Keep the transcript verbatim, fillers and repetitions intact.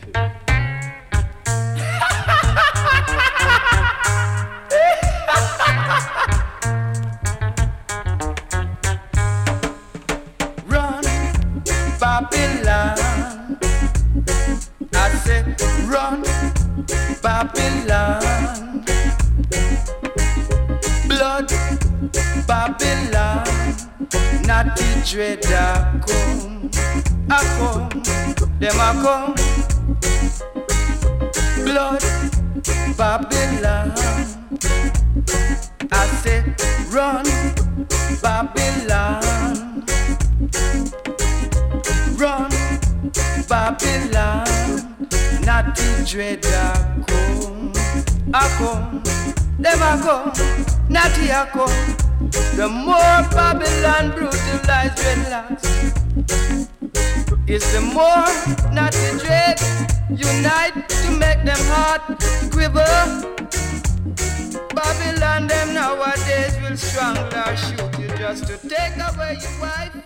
Run, Babylon. I said, run, Babylon. Blood, Babylon. Not the dread a come, a come, them a come. Blood, Babylon. I say, run, Babylon. Run, Babylon. Not the dread a come, a come, them a come, not the a come. The more Babylon brutalized dreadlocks, it's the more not the dread unite to make them heart quiver. Babylon them nowadays will strangle or shoot you just to take away your wife.